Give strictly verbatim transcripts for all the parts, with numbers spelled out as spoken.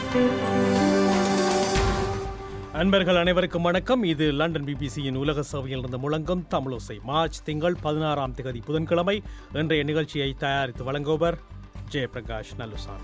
அன்பர்கள் அனைவருக்கும் வணக்கம். இது லண்டன் பிபிசியின் உலக சேவையில் இருந்து முழங்கும் தமிழோசை. மார்ச் திங்கள் பதினாறாம் தேதி புதன்கிழமை இன்றைய நிகழ்ச்சியை தயாரித்து வழங்குவர் ஜெயபிரகாஷ் நல்லுசாமி.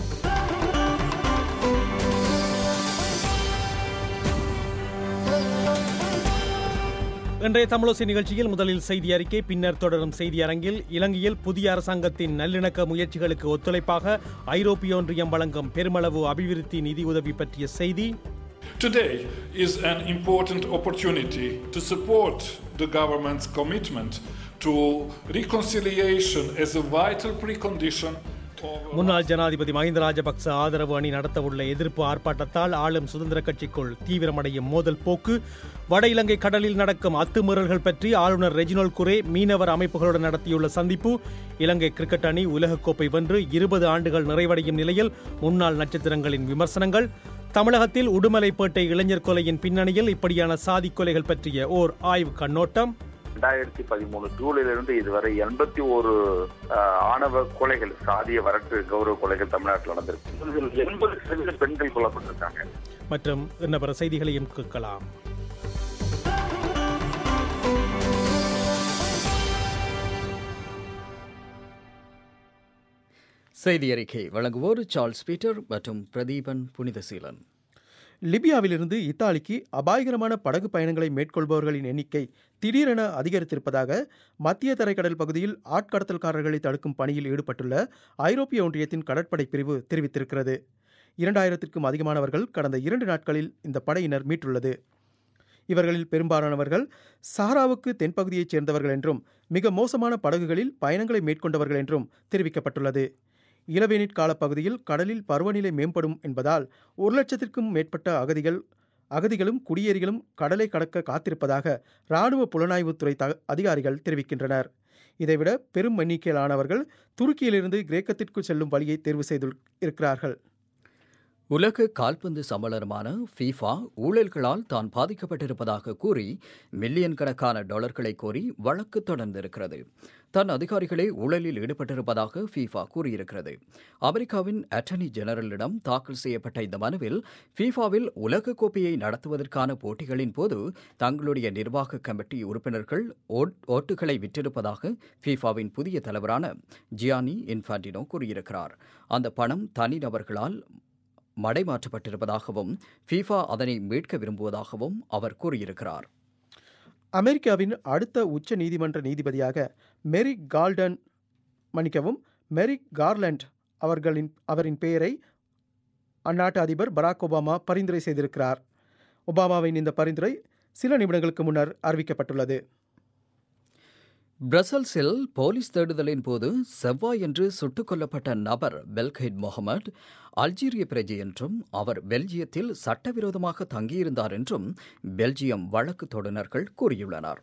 இன்றைய தமிழோசை நிகழ்ச்சியில் முதலில் செய்தி அறிக்கை, பின்னர் தொடரும் செய்தி அரங்கில் இலங்கையில் புதிய அரசாங்கத்தின் நல்லிணக்க முயற்சிகளுக்கு ஒத்துழைப்பாக ஐரோப்பிய ஒன்றியம் வழங்கும் பெருமளவு அபிவிருத்தி நிதி உதவி பற்றிய செய்தி. Today is an important opportunity to support the government's commitment to reconciliation as a vital precondition. முன்னாள் ஜனாதிபதி மஹிந்த ராஜபக்ச ஆதரவு அணி நடத்தவுள்ள எதிர்ப்பு ஆர்ப்பாட்டத்தால் ஆளும் சுதந்திர கட்சிக்குள் தீவிரமடையும் மோதல் போக்கு, வட இலங்கை கடலில் நடக்கும் அத்துமீறல்கள் பற்றி ஆளுநர் ரெஜினோல் குரே மீனவர் அமைப்புகளுடன் நடத்தியுள்ள சந்திப்பு, இலங்கை கிரிக்கெட் அணி உலகக்கோப்பை வென்று இருபது ஆண்டுகள் நிறைவடையும் நிலையில் முன்னாள் நட்சத்திரங்களின் விமர்சனங்கள், தமிழகத்தில் உடுமலைப்பேட்டை இளைஞர் கொலையின் பின்னணியில் இப்படியான சாதி கொலைகள் பற்றிய ஓர் ஆய்வு கண்ணோட்டம். இரண்டாயிரத்தி பதிமூணு ஜூலையிலிருந்து இதுவரை எண்பத்தி ஒரு ஆணவ கொலைகள், சாதிய வரட்டு கௌரவ கொலைகள் தமிழ்நாட்டில் நடந்திருக்கு. இதில் எண்பது சதவீத பெண்கள் கொல்லப்பட்டிருக்காங்க. மற்றும் இன்ன செய்திகளையும் கேட்கலாம். செய்தி அறிக்கை வழங்குவோர் சார்ல்ஸ் பீட்டர் மற்றும் பிரதீபன் புனிதசீலன். லிபியாவிலிருந்து இத்தாலிக்கு அபாயகரமான படகு பயணங்களை மேற்கொள்பவர்களின் எண்ணிக்கை திடீரென அதிகரித்திருப்பதாக மத்திய தரைக்கடல் பகுதியில் ஆட்கடத்தல்காரர்களை தடுக்கும் பணியில் ஈடுபட்டுள்ள ஐரோப்பிய ஒன்றியத்தின் கடற்படை பிரிவு தெரிவித்திருக்கிறது. இரண்டாயிரத்திற்கும் அதிகமானவர்கள் கடந்த இரண்டு நாட்களில் இந்த படையினர் மீட்டுள்ளது. இவர்களில் பெரும்பாலானவர்கள் சஹராவுக்கு தென்பகுதியைச் சேர்ந்தவர்கள் என்றும் மிக மோசமான படகுகளில் பயணங்களை மேற்கொண்டவர்கள் என்றும் தெரிவிக்கப்பட்டுள்ளது. இளவேனிற் காலப்பகுதியில் கடலில் பருவநிலை மேம்படும் என்பதால் ஒரு லட்சத்திற்கும் மேற்பட்ட அகதிகள் அகதிகளும் குடியேறிகளும் கடலை கடக்க காத்திருப்பதாக இராணுவ புலனாய்வுத்துறை த அதிகாரிகள் தெரிவிக்கின்றனர். இதைவிட பெரும் எண்ணிக்கையிலானவர்கள் துருக்கியிலிருந்து கிரேக்கத்திற்கு செல்லும் வழியை தேர்வு செய்து இருக்கிறார்கள். உலக கால்பந்து சம்மேளனமான ஃபீஃபா ஊழல்களால் தான் பாதிக்கப்பட்டிருப்பதாக கூறி மில்லியன் கணக்கான டாலர்களை கோரி வழக்கு தொடர்ந்திருக்கிறது. தன் அதிகாரிகளே ஊழலில் ஈடுபட்டிருப்பதாக ஃபீஃபா கூறியிருக்கிறது. அமெரிக்காவின் அட்டர்னி ஜெனரலிடம் தாக்கல் செய்யப்பட்ட இந்த மனுவில் ஃபீஃபாவில் உலகக்கோப்பையை நடத்துவதற்கான போட்டிகளின் போது தங்களுடைய நிர்வாக கமிட்டி உறுப்பினர்கள் ஓட்டுகளை விற்றிருப்பதாக ஃபீஃபாவின் புதிய தலைவரான ஜியானி இன்ஃபான்டினோ கூறியிருக்கிறார். அந்த பணம் தனிநபர்களால் மடைமாற்றப்பட்டிருப்பதாகவும் ஃபீஃபா அதனை மீட்க விரும்புவதாகவும் அவர் கூறியிருக்கிறார். அமெரிக்காவின் அடுத்த உச்ச நீதிமன்ற நீதிபதியாக மெரிக் கால்டன் மன்னிக்கவும் மெரிக் கார்லண்ட் அவர்களின் அவரின் பெயரை அந்நாட்டு அதிபர் பராக் ஒபாமா பரிந்துரை செய்திருக்கிறார். ஒபாமாவின் இந்த பரிந்துரை சில நிமிடங்களுக்கு முன்னர் அறிவிக்கப்பட்டுள்ளது. பிரசல்ஸில் போலீஸ் தேடுதலின் போது செவ்வாயன்று சுட்டுக் கொல்லப்பட்ட நபர் பெல்கைட் முகமது அல்ஜீரிய பிரஜை என்றும் அவர் பெல்ஜியத்தில் சட்டவிரோதமாக தங்கியிருந்தார் என்றும் பெல்ஜியம் வழக்கு தொடுநர்கள் கூறியுள்ளனர்.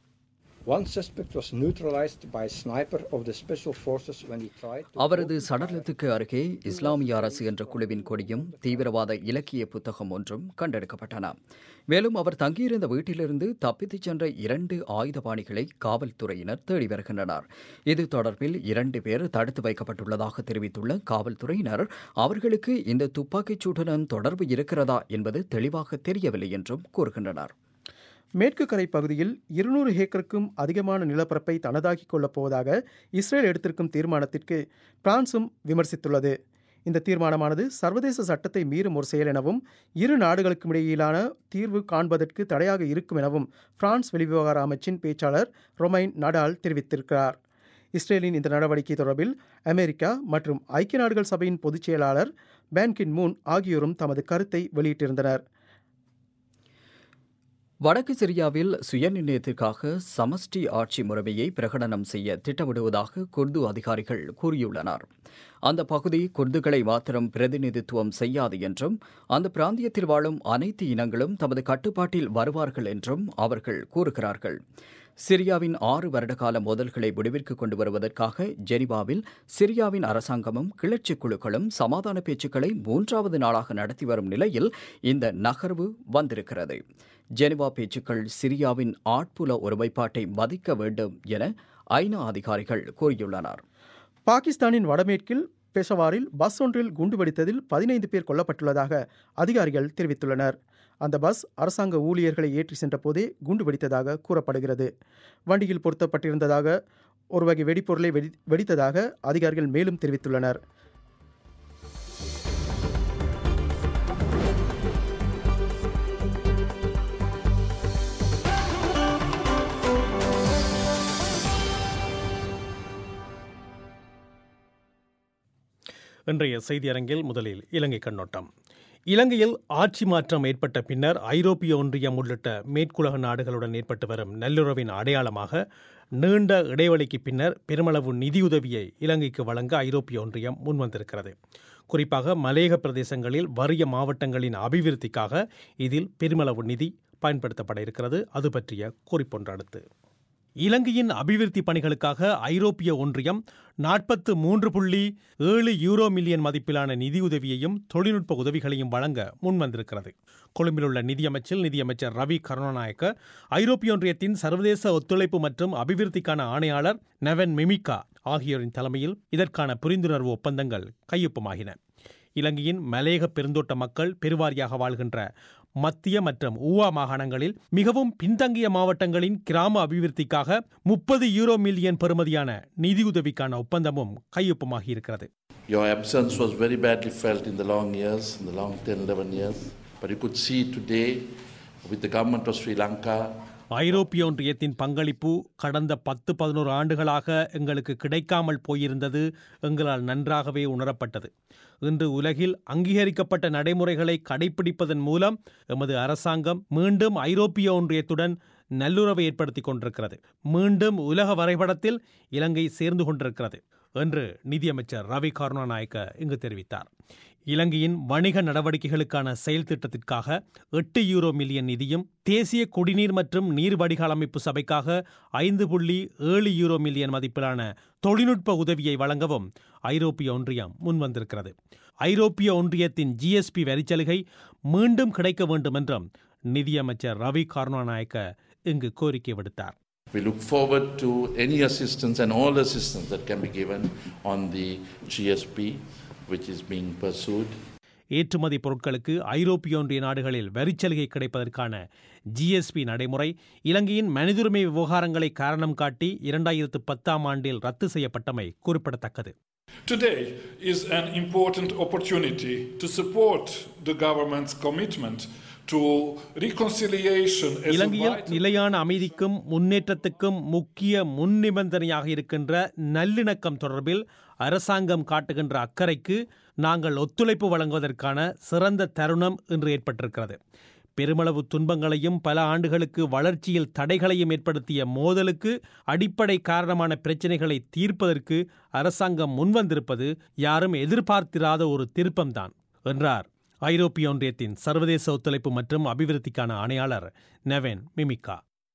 அவரது சடலத்துக்கு அருகே இஸ்லாமிய அரசு என்ற குழுவின் கொடியும் தீவிரவாத இலக்கிய புத்தகம் ஒன்றும் கண்டெடுக்கப்பட்டன. மேலும் அவர் தங்கியிருந்த வீட்டிலிருந்து தப்பித்துச் சென்ற இரண்டு ஆயுதபாணிகளை காவல்துறையினர் தேடி வருகின்றனர். இது தொடர்பில் இரண்டு பேர் தடுத்து வைக்கப்பட்டுள்ளதாக தெரிவித்துள்ள காவல்துறையினர் அவர்களுக்கு இந்த துப்பாக்கிச் சூட்டுடன் தொடர்பு இருக்கிறதா என்பது தெளிவாக தெரியவில்லை என்றும் கூறுகின்றனர். மேற்கு கரை பகுதியில் இருநூறு ஏக்கருக்கும் அதிகமான நிலப்பரப்பை தனதாக்கிக் கொள்ளப் போவதாக இஸ்ரேல் எடுத்திருக்கும் தீர்மானத்திற்கு பிரான்சும் விமர்சித்துள்ளது. இந்த தீர்மானமானது சர்வதேச சட்டத்தை மீறும் ஒரு செயல் எனவும் இரு நாடுகளுக்கும் இடையிலான தீர்வு காண்பதற்கு தடையாக இருக்கும் எனவும் பிரான்ஸ் வெளிவிவகார அமைச்சின் பேச்சாளர் ரொமைன் நடால் தெரிவித்திருக்கிறார். இஸ்ரேலின் இந்த நடவடிக்கை தொடர்பில் அமெரிக்கா மற்றும் ஐக்கிய நாடுகள் சபையின் பொதுச் செயலாளர் பான் கி மூன் ஆகியோரும் தமது கருத்தை வெளியிட்டிருந்தனர். வடக்கு சிரியாவில் சுயநிர்ணயத்திற்காக சமஷ்டி ஆட்சி முறைமையை பிரகடனம் செய்ய திட்டமிடுவதாக குர்து அதிகாரிகள் கூறியுள்ளனர். அந்த பகுதி குர்துகளை மாத்திரம் பிரதிநிதித்துவம் செய்யாது என்றும் அந்த பிராந்தியத்தில் வாழும் அனைத்து இனங்களும் தமது கட்டுப்பாட்டில் வருவார்கள் என்றும் அவர்கள் கூறுகிறார்கள். சிரியாவின் ஆறு வருடகால மோதல்களை முடிவிற்கு கொண்டு வருவதற்காக ஜெனீவாவில் சிரியாவின் அரசாங்கமும் கிளர்ச்சி குழுக்களும் சமாதான பேச்சுக்களை மூன்றாவது நாளாக நடத்தி வரும் நிலையில் இந்த நகர்வு வந்திருக்கிறது. ஜெனீவா பேச்சுக்கள் சிரியாவின் ஆட்புல ஒருமைப்பாட்டை மதிக்க வேண்டும் என ஐநா அதிகாரிகள் கூறியுள்ளனர். பாகிஸ்தானின் வடமேற்கில் பெஷவாரில் பஸ் ஒன்றில் குண்டுவெடித்ததில் பதினைந்து பேர் கொல்லப்பட்டுள்ளதாக அதிகாரிகள் தெரிவித்துள்ளனர். அந்த பஸ் அரசாங்க ஊழியர்களை ஏற்றி சென்ற போதே குண்டு வெடித்ததாக கூறப்படுகிறது. வண்டியில் பொருத்தப்பட்டிருந்ததாக ஒரு வகை வெடிப்பொருளை வெடி வெடித்ததாக அதிகாரிகள் மேலும் தெரிவித்துள்ளனர். இன்றைய செய்தியரங்கில் முதலில் இலங்கை கண்ணோட்டம். இலங்கையில் ஆட்சி மாற்றம் ஏற்பட்ட பின்னர் ஐரோப்பிய ஒன்றியம் உள்ளிட்ட மேற்குலக நாடுகளுடன் ஏற்பட்டு வரும் நல்லுறவின் அடையாளமாக நீண்ட இடைவெளிக்கு பின்னர் பெருமளவு நிதியுதவியை இலங்கைக்கு வழங்க ஐரோப்பிய ஒன்றியம் முன்வந்திருக்கிறது. குறிப்பாக மலையக பிரதேசங்களில் வறிய மாவட்டங்களின் அபிவிருத்திக்காக இதில் பெருமளவு நிதி பயன்படுத்தப்பட இருக்கிறது. அது பற்றிய குறிப்பொன்று அடுத்து. இலங்கையின் அபிவிருத்தி பணிகளுக்காக ஐரோப்பிய ஒன்றியம் நாற்பத்து மூன்று புள்ளி ஏழு யூரோ மில்லியன் மதிப்பிலான நிதியுதவியையும் தொழில்நுட்ப உதவிகளையும் வழங்க முன்வந்திருக்கிறது. கொழும்பிலுள்ள நிதியமைச்சில் நிதியமைச்சர் ரவி கருணாநாயக்க, ஐரோப்பிய ஒன்றியத்தின் சர்வதேச ஒத்துழைப்பு மற்றும் அபிவிருத்திக்கான ஆணையாளர் நெவன் மிமிகா ஆகியோரின் தலைமையில் இதற்கான புரிந்துணர்வு ஒப்பந்தங்கள் கையொப்பமாகின. இலங்கையின் மலையக பெருந்தோட்ட மக்கள் பெருவாரியாக வாழ்கின்ற மத்திய மற்றும் ஊவா மாகாணங்களில் மிகவும் பின்தங்கிய மாவட்டங்களின் கிராம அபிவிருத்திக்காக முப்பது யூரோ மில்லியன் பெறுமதியான நிதியுதவிக்கான ஒப்பந்தமும் கையொப்பமாகி இருக்கிறது. Your absence was very badly felt in the long years, in the long ten eleven years, but you could see today with the government of Sri Lanka. ஐரோப்பிய ஒன்றியத்தின் பங்களிப்பு கடந்த பத்து பதினோரு ஆண்டுகளாக எங்களுக்கு கிடைக்காமல் போயிருந்தது எங்களால் நன்றாகவே உணரப்பட்டது. இன்று உலகில் அங்கீகரிக்கப்பட்ட நடைமுறைகளை கடைபிடிப்பதன் மூலம் எமது அரசாங்கம் மீண்டும் ஐரோப்பிய ஒன்றியத்துடன் நல்லுறவை ஏற்படுத்திக் கொண்டிருக்கிறது. மீண்டும் உலக வரைபடத்தில் இலங்கை சேர்ந்து கொண்டிருக்கிறது என்று நிதியமைச்சர் ரவி கருணாநாயக்க இங்கு தெரிவித்தார். இலங்கையின் வணிக நடவடிக்கைகளுக்கான செயல் திட்டத்திற்காக எட்டு யூரோ மில்லியன் நிதியும், தேசிய குடிநீர் மற்றும் நீர் வடிகால் அமைப்பு சபைக்காக ஐந்து புள்ளி ஏழு யூரோ மில்லியன் மதிப்பிலான தொழில்நுட்ப உதவியை வழங்கவும் ஐரோப்பிய ஒன்றியம் முன்வந்திருக்கிறது. ஐரோப்பிய ஒன்றியத்தின் ஜிஎஸ்பி வரிச்சலுகை மீண்டும் கிடைக்க வேண்டும் என்றும் நிதியமைச்சர் ரவி கருணாநாயக்க இங்கு கோரிக்கை விடுத்தார். We look forward to any assistance and all assistance that can be given on the G S P which is being pursued. ஏற்றுமதி பொருட்களுக்கு ஐரோப்பிய ஒன்றிய நாடுகளில் வரிச்சலுகை கிடைப்பதற்கான ஜிஎஸ்பி நடைமுறை இலங்கையின் மனிதுரிமை விவகாரங்களை காரணம் காட்டி இரண்டாயிரத்து பத்தாம் ஆண்டில் ரத்து செய்யப்பட்டமை குறிப்பிடத்தக்கது. Today is an important opportunity to support the government's commitment to reconciliation. இலங்கையில் நிலையான அமைதிக்கும் முன்னேற்றத்துக்கும் முக்கிய முன்னிபந்தனையாக இருக்கின்ற நல்லிணக்கம் தொடர்பில் அரசாங்கம் காட்டுகின்ற அக்கறைக்கு நாங்கள் ஒத்துழைப்பு வழங்குவதற்கான சிறந்த தருணம் இன்று ஏற்பட்டிருக்கிறது. பெருமளவு துன்பங்களையும் பல ஆண்டுகளுக்கு வளர்ச்சியில் தடைகளையும் ஏற்படுத்திய மோதலுக்கு அடிப்படை காரணமான பிரச்சினைகளை தீர்ப்பதற்கு அரசாங்கம் முன்வந்திருப்பது யாரும் எதிர்பார்த்திராத ஒரு திருப்பம்தான் என்றார் ஐரோப்பிய ஒன்றியத்தின் சர்வதேச ஒத்துழைப்பு மற்றும் அபிவிருத்திக்கான ஆணையாளர் நெவன் மிமிகா.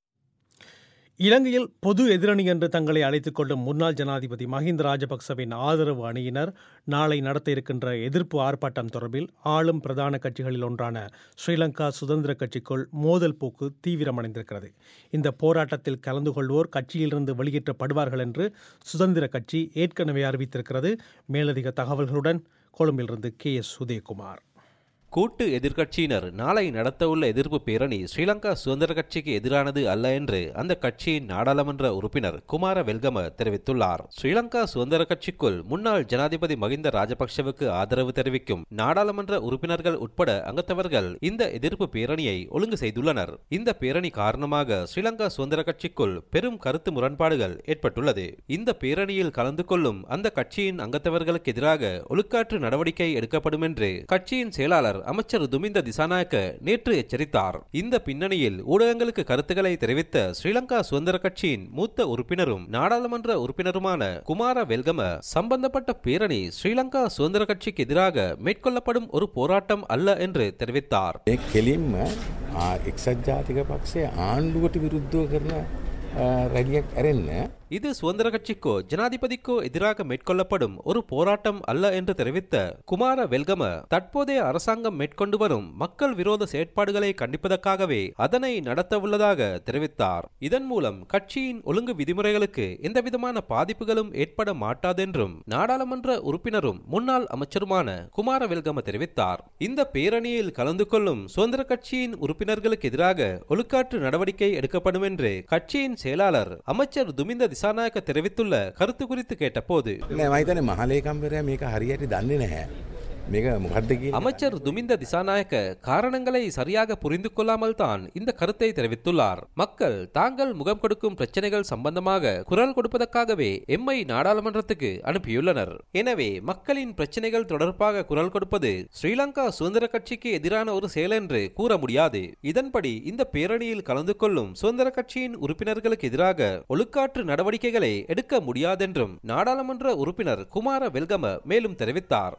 இலங்கையில் பொது எதிரணி என்று தங்களை அழைத்துக் கொள்ளும் முன்னாள் ஜனாதிபதி மஹிந்த ராஜபக்சவின் ஆதரவு அணியினர் நாளை நடத்த இருக்கின்ற எதிர்ப்பு ஆர்ப்பாட்டம் தொடர்பில் ஆளும் பிரதான கட்சிகளில் ஒன்றான ஸ்ரீலங்கா சுதந்திர கட்சிக்குள் மோதல் போக்கு தீவிரமடைந்திருக்கிறது. இந்த போராட்டத்தில் கலந்து கொள்வோர் கட்சியிலிருந்து வெளியேற்றப்படுவார்கள் என்று சுதந்திர கட்சி ஏற்கனவே அறிவித்திருக்கிறது. மேலதிக தகவல்களுடன் கொழும்பிலிருந்து கே எஸ் உதயகுமார். கூட்டு எதிர்க்கட்சியினர் நாளை நடத்தவுள்ள எதிர்ப்பு பேரணி ஸ்ரீலங்கா சுதந்திர கட்சிக்கு எதிரானது அல்ல என்று அந்த கட்சியின் நாடாளுமன்ற உறுப்பினர் குமார வெல்கம தெரிவித்துள்ளார். ஸ்ரீலங்கா சுதந்திர கட்சிக்குள் முன்னாள் ஜனாதிபதி மஹிந்த ராஜபக்சவுக்கு ஆதரவு தெரிவிக்கும் நாடாளுமன்ற உறுப்பினர்கள் உட்பட அங்கத்தவர்கள் இந்த எதிர்ப்பு பேரணியை ஒழுங்கு செய்துள்ளனர். இந்த பேரணி காரணமாக ஸ்ரீலங்கா சுதந்திர கட்சிக்குள் பெரும் கருத்து முரண்பாடுகள் ஏற்பட்டுள்ளது. இந்த பேரணியில் கலந்து கொள்ளும் அந்த கட்சியின் அங்கத்தவர்களுக்கு எதிராக ஒழுக்காற்று நடவடிக்கை எடுக்கப்படும் என்று கட்சியின் செயலாளர் அமைச்சர் துமிந்த திசாநாயக்க நேற்று எச்சரித்தார். இந்த பின்னணியில் ஊடகங்களுக்கு கருத்துக்களை தெரிவித்த ஸ்ரீலங்கா சுதந்திர கட்சியின் மூத்த உறுப்பினரும் நாடாளுமன்ற உறுப்பினருமான குமார வெல்கம சம்பந்தப்பட்ட பேரணி ஸ்ரீலங்கா சுதந்திர கட்சிக்கு எதிராக மேற்கொள்ளப்படும் ஒரு போராட்டம் அல்ல என்று தெரிவித்தார். இது சுதந்திர கட்சிக்கோ ஜனாதிபதிக்கோ எதிராக மேற்கொள்ளப்படும் ஒரு போராட்டம் அல்ல என்று தெரிவித்த குமார வெல்கம, தற்போதைய அரசாங்கம் மேற்கொண்டு வரும் மக்கள் விரோத செயற்பாடுகளை கண்டிப்பதற்காகவே அதனை நடத்தவுள்ளதாக தெரிவித்தார். இதன் மூலம் கட்சியின் ஒழுங்கு விதிமுறைகளுக்கு எந்தவிதமான பாதிப்புகளும் ஏற்பட மாட்டாதென்றும் நாடாளுமன்ற உறுப்பினரும் முன்னாள் அமைச்சருமான குமார வெல்கம தெரிவித்தார். இந்த பேரணியில் கலந்து கொள்ளும் சுதந்திர கட்சியின் உறுப்பினர்களுக்கு எதிராக ஒழுக்காற்று நடவடிக்கை எடுக்கப்படும் என்று கட்சியின் செயலாளர் அமைச்சர் துமிந்த திசாநாயக்க தெரிவித்துள்ள கருத்து குறித்து கேட்டபோது, அமைச்சர் துமிந்த திசாநாயக்க காரணங்களை சரியாக புரிந்து கொள்ளாமல் தான் இந்த கருத்தை தெரிவித்துள்ளார். மக்கள் தாங்கள் முகம் கொடுக்கும் பிரச்சனைகள் சம்பந்தமாக குரல் கொடுப்பதற்காகவே எம்மை நாடாளுமன்றத்துக்கு அனுப்பியுள்ளனர். எனவே மக்களின் பிரச்சனைகள் தொடர்பாக குரல் கொடுப்பது ஸ்ரீலங்கா சுதந்திர கட்சிக்கு எதிரான ஒரு செயல் என்று கூற முடியாது. இதன்படி இந்த பேரணியில் கலந்து கொள்ளும் சுதந்திர கட்சியின் உறுப்பினர்களுக்கு எதிராக ஒழுக்காற்று நடவடிக்கைகளை எடுக்க முடியாதென்றும் நாடாளுமன்ற உறுப்பினர் குமார வெல்கம மேலும் தெரிவித்தார்.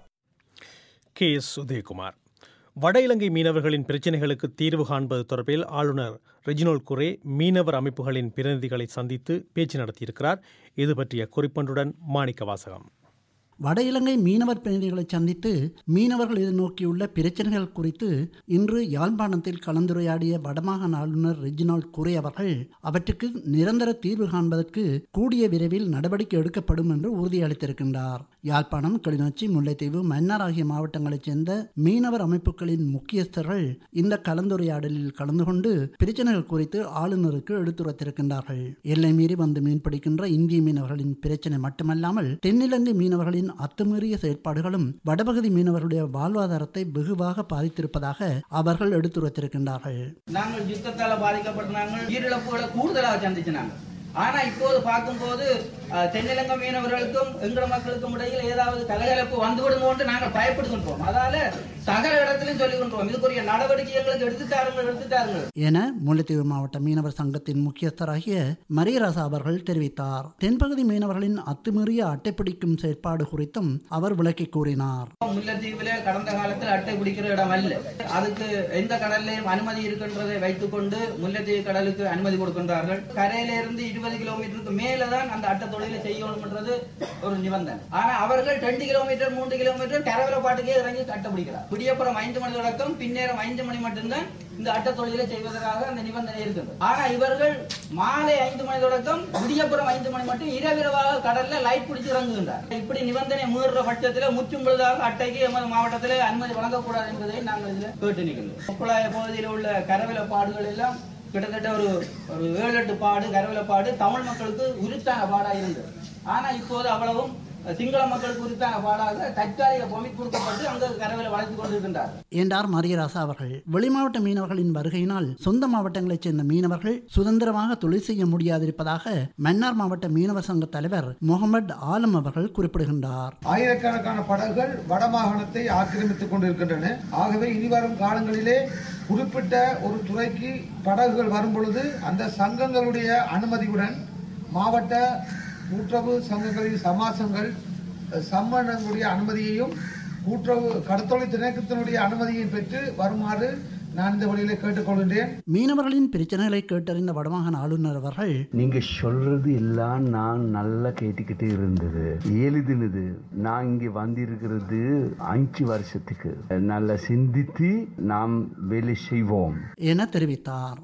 K S Udayakumar. வட இலங்கை மீனவர்களின் பிரச்சினைகளுக்கு தீர்வு காண்பது தொடர்பில் ஆளுநர் ரெஜினோல்ட் குரே மீனவர் அமைப்புகளின் பிரதிநிதிகளை சந்தித்து பேச்சு நடத்தியிருக்கிறார். இது பற்றிய குறிப்பொன்றுடன் மாணிக்க வாசகம். வட இலங்கை மீனவர் பிரதிநிதிகளை சந்தித்து மீனவர்கள் எதிர்நோக்கியுள்ள பிரச்சனைகள் குறித்து இன்று யாழ்ப்பாணத்தில் கலந்துரையாடிய வடமாகாண ஆளுநர் ரெஜினோல்ட் குரே அவர்கள் அவற்றுக்கு நிரந்தர தீர்வு காண்பதற்கு கூடிய விரைவில் நடவடிக்கை எடுக்கப்படும் என்று உறுதியளித்திருக்கின்றார். யாழ்ப்பாணம், கிளிநொச்சி, முல்லைத்தீவு, மன்னார் ஆகிய மாவட்டங்களைச் சேர்ந்த மீனவர் அமைப்புகளின் முக்கியஸ்தர்கள் இந்த கலந்துரையாடலில் கலந்து கொண்டு பிரச்சனைகள் குறித்து ஆளுநருக்கு எடுத்துரைத்திருக்கின்றார்கள். எல்லை மீறி வந்து மீன்பிடிக்கின்ற இந்திய மீனவர்களின் பிரச்சனை மட்டுமல்லாமல் தென்னிலங்கை மீனவர்களின் அத்துமீறிய செயற்பாடுகளும் வடபகுதி மீனவர்களுடைய வாழ்வாதாரத்தை வெகுவாக பாதித்திருப்பதாக அவர்கள் எடுத்துரைத்திருக்கின்றார்கள். நாங்கள் யுத்தத்தால் பாதிக்கப்பட்ட நாங்கள் உயிரிழப்புகளை கூடுதலாக சந்திச்சினாங்க. ஆனா இப்போது பார்க்கும்போது தென்னிலங்கை மீனவர்களுக்கும் எங்கள மக்களுக்கும் இடையில் ஏதாவது கலகலப்பு வந்துவிடுமோன்று நாங்கள் பயப்படுகின்றோம். அதால சகல இடத்திலும் சொல்லிக் கொண்டோம், இதுக்குரிய நடவடிக்கை எங்களுக்கு எடுத்துட்டாருங்கள் எடுத்துட்டாருங்கள் என முல்லைத்தீவு மாவட்ட மீனவர் சங்கத்தின் முக்கியஸ்தராகிய மரியராசா அவர்கள் தெரிவித்தார். தென்பகுதி மீனவர்களின் அத்துமீறிய அட்டை பிடிக்கும் செயற்பாடு குறித்தும் அவர் விளக்கி கூறினார். முல்லைத்தீவிலே கடந்த காலத்தில் அட்டை பிடிக்கிற இடம் அல்ல, அதுக்கு எந்த கடல்லையும் அனுமதி இருக்கின்றதை வைத்துக் கொண்டு முல்லைத்தீவு கடலுக்கு அனுமதி கொடுக்கின்றார்கள். கரையிலிருந்து இருபது கிலோமீட்டருக்கு மேலதான் அந்த அட்டை தொழிலை செய்யணும்ன்றது ஒரு நிபந்தனை. ஆனா அவர்கள் ரெண்டு கிலோமீட்டர் மூன்று கிலோமீட்டர் கரவல பாட்டுக்கே இறங்கி கட்ட பிடிக்கிறார். விடியப்புறம் ஐந்து மணி தொடக்கம் பின்னேரம் ஐந்து மணி மட்டும்தான் இந்த அட்ட தொழிலை செய்வதற்காக அந்த நிபந்தனை இருக்குது. ஆனா இவர்கள் மாலை ஐந்து மணி தொடக்கம் விடியப்புறம் ஐந்து மணி மட்டும் இரவிரவாக கடல்ல லைட் பிடிச்சு இறங்குகின்றார். இப்படி நிபந்தனை மீறுற பட்சத்தில் முற்றும் பொழுதாக அட்டைக்கு எமது மாவட்டத்தில் அனுமதி வழங்கக்கூடாது என்பதை நாங்கள் இதில் கேட்டு நிற்கிறோம். கொக்குழாய பகுதியில் உள்ள கரவில பாடுகள் எல்லாம் கிட்டத்தட்ட ஒரு ஒரு ஏழு எட்டு பாடு கரவிலப்பாடு தமிழ் மக்களுக்கு உரித்தான பாடாக இருந்தது. ஆனா இப்போது அவ்வளவும் சிங்கள மக்களுக்கு உரித்தான பாடாக தற்காலிக பொமிட் கொடுக்கப்பட்டு அங்கு கரவில வளர்த்து கொண்டிருக்கின்றார் என்றார் மரியராசா அவர்கள். வெளிமாவட்ட மீனவர்களின் வருகையினால் சொந்த மாவட்டங்களைச் சேர்ந்த மீனவர்கள் சுதந்திரமாக தொழில் செய்ய முடியாதிருப்பதாக மன்னார் மாவட்ட மீனவர் சங்க தலைவர் முகமது ஆலம் அவர்கள் குறிப்பிடுகின்றார். ஆயிரக்கணக்கான படகுகள் வடமாகாணத்தை ஆக்கிரமித்துக் கொண்டிருக்கின்றன. ஆகவே இனிவரும் காலங்களிலே குறிப்பிட்ட ஒரு துறைக்கு படகுகள் வரும் பொழுது அந்த சங்கங்களுடைய அனுமதியுடன் மாவட்ட கூட்டுறவு சங்கங்களின் சமாசங்கள் சம்மேளனங்களுடைய அனுமதியையும் கூட்டுறவு கடத்தொழில் திணைக்களத்தினுடைய அனுமதியையும் பெற்று வருமாறு நான் இந்த வழியில கேட்டுக்கொள்கின்றேன். மீனவர்களின் பிரச்சனைகளை கேட்டறிந்த வடமாகாண ஆளுநர் அவர்கள், நீங்க சொல்றது எல்லாம் நான் நல்லா கேட்டுக்கிட்டே இருந்தது, எழுதினது நான் இங்க வந்திருக்கிறது அஞ்சு வருஷத்துக்கு நல்லா சிந்தித்து நாம் வேலை செய்வோம் என தெரிவித்தார்.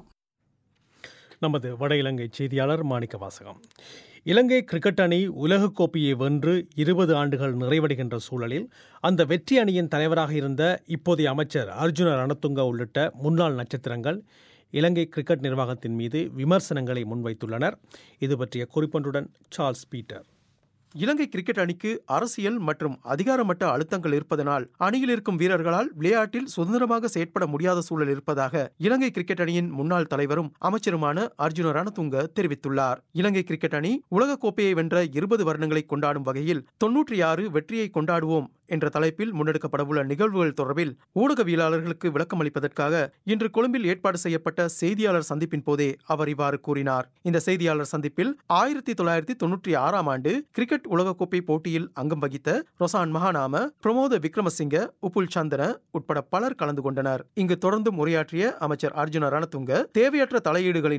நமது வட இலங்கை செய்தியாளர் மாணிக்க வாசகம். இலங்கை கிரிக்கெட் அணி உலகக்கோப்பையை வென்று இருபது ஆண்டுகள் நிறைவடைகின்ற சூழலில் அந்த வெற்றி அணியின் தலைவராக இருந்த இப்போதைய அமைச்சர் அர்ஜுன ரணதுங்க உள்ளிட்ட முன்னாள் நட்சத்திரங்கள் இலங்கை கிரிக்கெட் நிர்வாகத்தின் மீது விமர்சனங்களை முன்வைத்துள்ளனர். இது பற்றிய குறிப்பொன்றுடன் சார்ல்ஸ் பீட்டர். இலங்கை கிரிக்கெட் அணிக்கு அரசியல் மற்றும் அதிகாரமட்ட அழுத்தங்கள் இருப்பதனால் அணியில் இருக்கும் வீரர்களால் விளையாட்டில் சுதந்திரமாக செயற்பட முடியாத சூழல் இருப்பதாக இலங்கை கிரிக்கெட் அணியின் முன்னாள் தலைவரும் அமைச்சருமான அர்ஜுன ரணதுங்க தெரிவித்துள்ளார். இலங்கை கிரிக்கெட் அணி உலகக்கோப்பையை வென்ற இருபது வருடங்களை கொண்டாடும் வகையில் தொன்னூற்றி ஆறு வெற்றியை கொண்டாடுவோம் என்ற தலைப்பில் முன்னெடுக்கப்படவுள்ள நிகழ்வுகள் தொடர்பில் ஊடகவியலாளர்களுக்கு விளக்கம் அளிப்பதற்காக இன்று கொழும்பில் ஏற்பாடு செய்யப்பட்ட செய்தியாளர் சந்திப்பின் போதே அவர் இவ்வாறு கூறினார். இந்த செய்தியாளர் சந்திப்பில் ஆயிரத்தி தொள்ளாயிரத்தி தொன்னூற்றி ஆறாம் ஆண்டு கிரிக்கெட் உலகக்கோப்பை போட்டியில் அங்கம் வகித்த ரொசான் மகாநாம, பிரமோத விக்ரமசிங்க, உப்புல் சந்தன உட்பட பலர் கலந்து கொண்டனர். இங்கு தொடர்ந்து உரையாற்றிய அமைச்சர் அர்ஜுன ரணதுங்க, தேவையற்ற தலையீடுகளினால்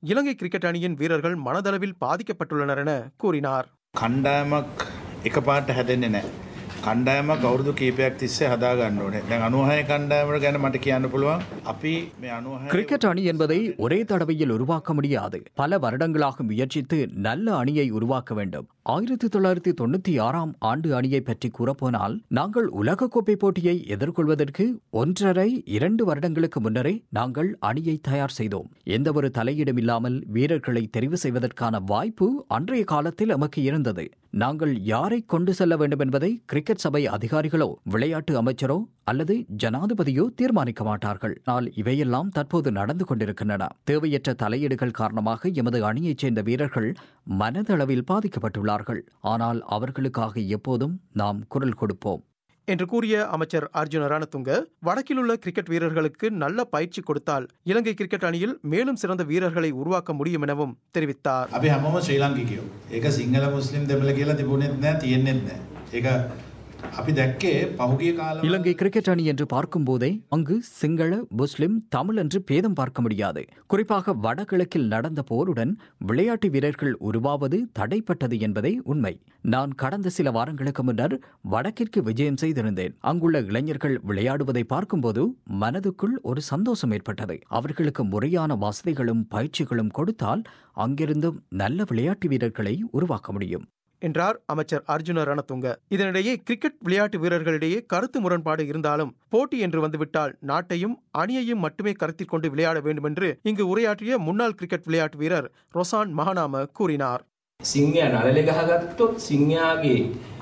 இலங்கை கிரிக்கெட் அணியின் வீரர்கள் மனதளவில் பாதிக்கப்பட்டுள்ளனர் என கூறினார். කණ්ඩායමක් එකපාරට හැදෙන්නේ නැහැ. කණ්ඩායමක් අවුරුදු කීපයක් තිස්සේ හදා ගන්න ඕනේ. දැන් අනූහය කණ්ඩායම ගැන මට කියන්න පුළුවන්. අපි මේ අනූහය கிரிக்கெட் அணி என்பதை ஒரே தடவையில் உருவாக்க முடியாது. பல வருடங்களாக முயற்சித்து நல்ல அணியை உருவாக்க வேண்டும். ஆயிரத்தி தொள்ளாயிரத்தி தொண்ணூத்தி ஆறாம் ஆண்டு அணியை பற்றி கூறப்போனால் நாங்கள் உலகக்கோப்பை போட்டியை எதிர்கொள்வதற்கு ஒன்றரை இரண்டு வருடங்களுக்கு முன்னரே நாங்கள் அணியை தயார் செய்தோம். எந்தவொரு தலையீடும் இல்லாமல் வீரர்களை தெரிவு செய்வதற்கான வாய்ப்பு அன்றைய காலத்தில் நமக்கு இருந்தது. நாங்கள் யாரை கொண்டு செல்ல வேண்டும் என்பதை கிரிக்கெட் சபை அதிகாரிகளோ விளையாட்டு அமைச்சரோ அல்லது ஜனாதிபதியோ தீர்மானிக்க மாட்டார்கள். ஆனால் இவையெல்லாம் தற்போது நடந்து கொண்டிருக்கின்றன. தேவையற்ற தலையீடுகள் காரணமாக எமது அணியைச் சேர்ந்த வீரர்கள் மனதளவில் பாதிக்கப்பட்டுள்ளார்கள். ஆனால் அவர்களுக்காக எப்போதும் நாம் குரல் கொடுப்போம் என்று கூறிய அமைச்சர் அர்ஜுன ரணதுங்க, வடக்கில் உள்ள கிரிக்கெட் வீரர்களுக்கு நல்ல பயிற்சி கொடுத்தால் இலங்கை கிரிக்கெட் அணியில் மேலும் சிறந்த வீரர்களை உருவாக்க முடியும் எனவும் தெரிவித்தார். අපි හැමෝම ශ්‍රී ලාංකිකයෝ. ඒක සිංහල මුස්ලිම් දෙමළ කියලා තිබුණෙත් නැහැ, තියෙන්නෙත් නැහැ. ඒක අපි දැක්කේ පහුගිය කාලවල இலங்கை கிரிக்கெட் அணி என்று பார்க்கும் போதே அங்கு சிங்கள, முஸ்லிம், தமிழ் என்று பேதம் பார்க்க முடியாது. குறிப்பாக வடகிழக்கில் நடந்த போருடன் விளையாட்டு வீரர்கள் உருவாவது தடைப்பட்டது என்பதே உண்மை. நான் கடந்த சில வாரங்களுக்கு முன்னர் வடக்கிற்கு விஜயம் செய்திருந்தேன். அங்குள்ள இளைஞர்கள் விளையாடுவதை பார்க்கும்போது மனதுக்குள் ஒரு சந்தோஷம் ஏற்பட்டது. அவர்களுக்கு முறையான வசதிகளும் பயிற்சிகளும் கொடுத்தால் அங்கிருந்தும் நல்ல விளையாட்டு வீரர்களை உருவாக்க முடியும் என்றார் அமைச்சர் அர்ஜுன ரணதுங்க. இதனிடையே கிரிக்கெட் விளையாட்டு வீரர்களிடையே கருத்து முரண்பாடு இருந்தாலும் போட்டி என்று வந்துவிட்டால் நாட்டையும் அணியையும் மட்டுமே கருத்தில் கொண்டு விளையாட வேண்டும் என்று இங்கு உரையாற்றிய முன்னாள் கிரிக்கெட் விளையாட்டு வீரர் ரொசான் மஹனாம கூறினார். සිංහයා නළල ගහගත්තොත් සිංහයාගේ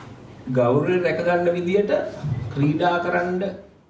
ගෞරවය රැකගන්න විදියට ක්‍රීඩා කරන්න